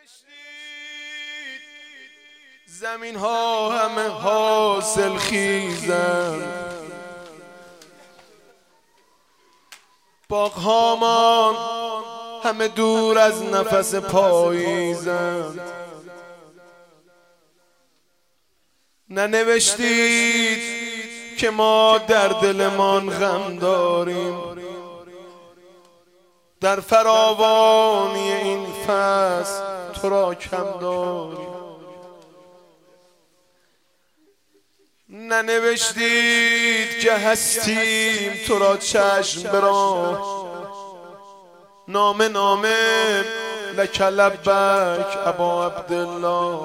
زمین ها همه حاصل خیزن، باغ هامان همه دور از نفس پاییزن. ننوشتید که ما در دلمان غم داریم، در فراوانی این فصل تو را کم داریم. ننوشتید که هستیم تو را چشم براه، نامه نامه لک لبک ابا عبدالله.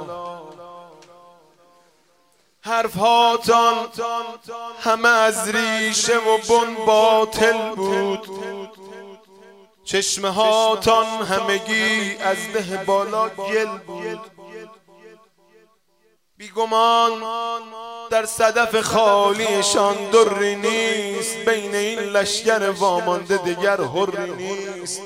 حرف هاتان همه از ریشه و بن باطل بود، چشمه هاتان همگی از ده بالا گل بود. بیگمان در صدف خالیشان دری نیست، بین این لشکر وامانده دگر حری نیست.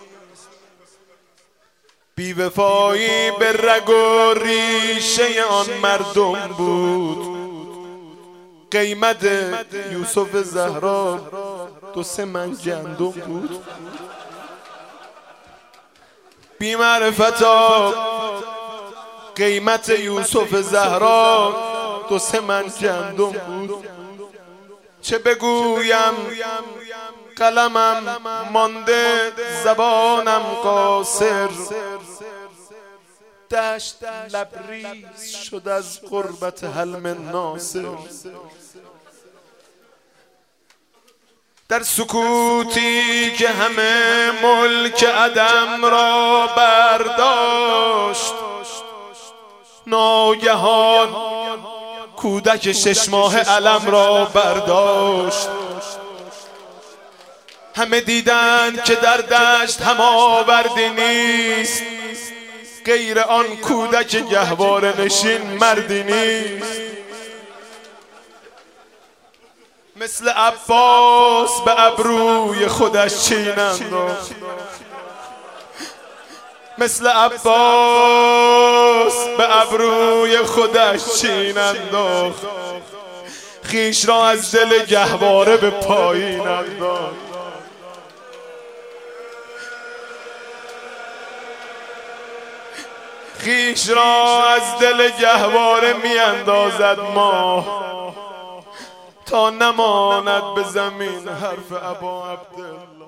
بی‌وفایی به رگ و ریشه آن مردم بود، قیمت یوسف زهرا 2-3 من گندم بود. بی معرفتا قیمت یوسف زهرا 2-3 من گندم بود. چه بگویم قلمم مانده زبانم قاصر، دشت لبریز شد از قربت حلم ناصر. در سکوتی که همه ملک عدم را برداشت، ناگهان کودک 6 ماه علم را برداشت. همه دیدند که در دشت هم آوردی نیست، غیر آن کودک گهواره نشین مردی نیست. مثل عباس به ابروی خودش چین انداخت، مثل عباس به ابروی خودش چین انداخت، خویش را از دل گهواره به پایین انداخت. خویش را از دل گهواره می اندازد ماه، تا نماند به زمین حرف ابا عبدالله.